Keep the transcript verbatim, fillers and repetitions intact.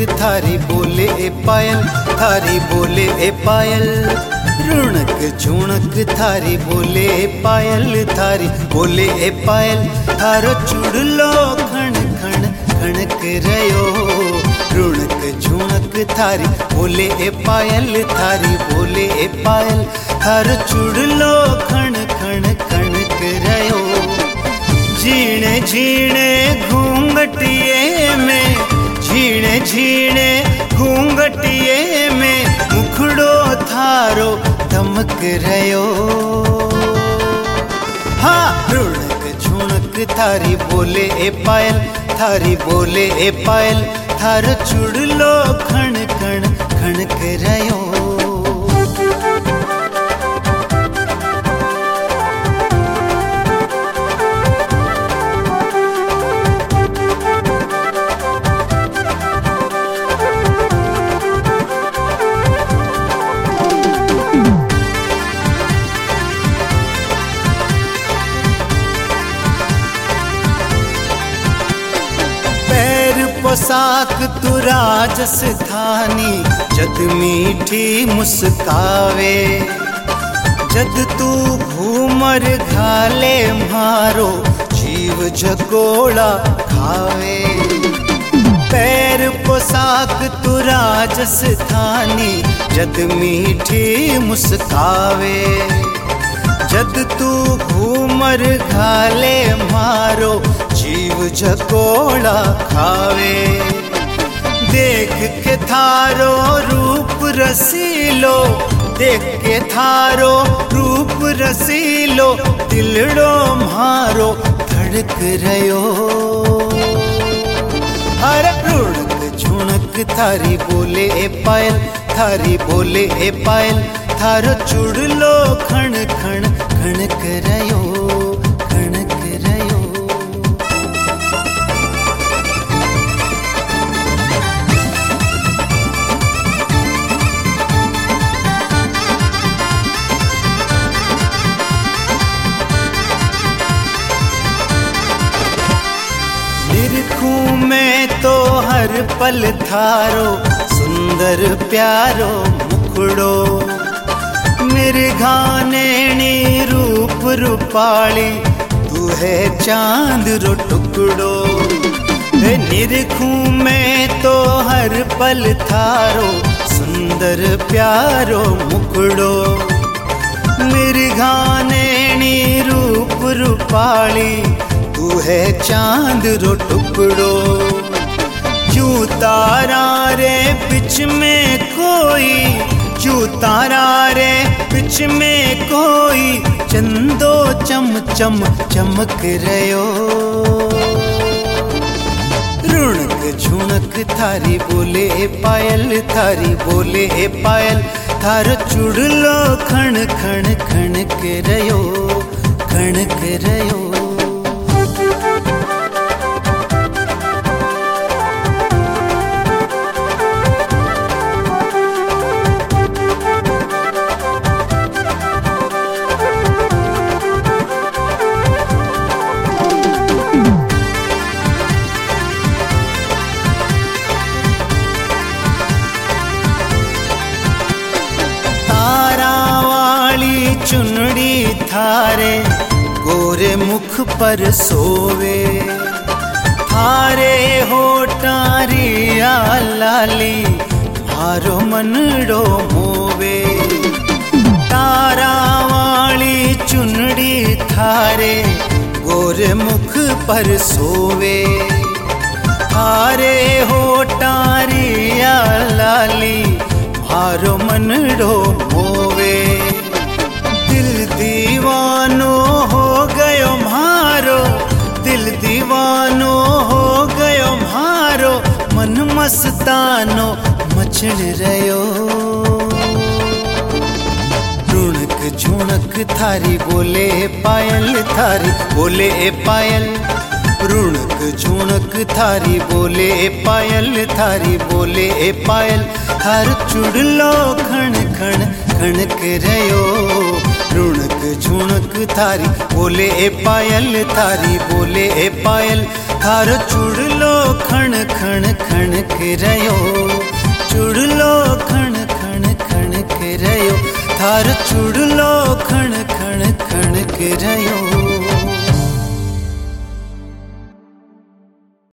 थारी बोले ए पायल, थारी बोले ए पायल। रुणक झुणक थारी बोले ए पायल, थारी बोले ए पायल। थारो चुड़लो खण खण खणक रयो। रुणक झुणक थारी बोले ए पायल, थारी बोले ए पायल। थारो चुड़लो खण खण खणक रयो। झीणे झीणे घूंघटिए में, झीणे झीणे घूंघटिए में मुखड़ो थारो दमक रयो। हाँ, रुणक झुणक थारी बोले ए पायल, थारी बोले ए पायल। थारो चुड़लो खण खण खणक रयो। पोशाक तू राजस्थानी, जद मीठी मुस्कावे। जद तू घूमर घाले मारो, जीव झकोड़ा खावे। पैर पोशाक तू राजस्थानी, जद मीठी मुस्कावे। जद तू घूमर घाले मारो, जीव झकोड़ा खावे। देख के थारो रूप रसीलो, देख के थारो रूप रसीलो। दिलड़ो मारो धड़क रयो। अरे रुणक झुणक थारी बोले ए पायल, थारी बोले ए पायल। थारो चुड़लो खण खण खणक रयो, खणक रयो। निरखूं मैं तो हर पल थारो सुंदर प्यारो मुखड़ो। निर्घानेणी रूप रूपाली, तू है चांद रो टुकड़ो। निरखूं मैं तो हर पल थारो सुंदर प्यारो मुखड़ो। निर्घानेणी रूप रूपाली, तू है चांद रो टुकड़ो। क्यों तारा रे बिच में कोई, क्यों तारा रे बिच में कोई। चंदो चम चम चमक रयो। रुणक झुणक थारी बोले ए पायल, थारी बोले ए पायल। थारो चुड़लो खण खण खणक रयो, खणक रयो। चुनड़ी थारे गोरे मुख पर सोवे। थारे होठारी लाली, मारो मनड़ो मोवे। तारा वाली चुनड़ी थारे गोरे मुख पर सोवे। थारे होठारी लाली, मारो मनड़ो मोवे। दिल दीवानो हो गयो मारो, दिल दीवानो हो गयो मारो। मन मस्तानो मचल रयो। रुणक झुणक थारी बोले ए पायल, थारी बोले ए पायल। रुणक झुणक थारी बोले ए पायल, थारी बोले ए पायल। थार चुड़लो खण खण खणक रयो। रुणक झुणक थारी बोले ए पायल, थारी बोले ए पायल। थारो चुड़लो खण खण खण के रयो, चुड़लो खण खण खण के रयो, थार चुड़लो खण खण खण के रयो।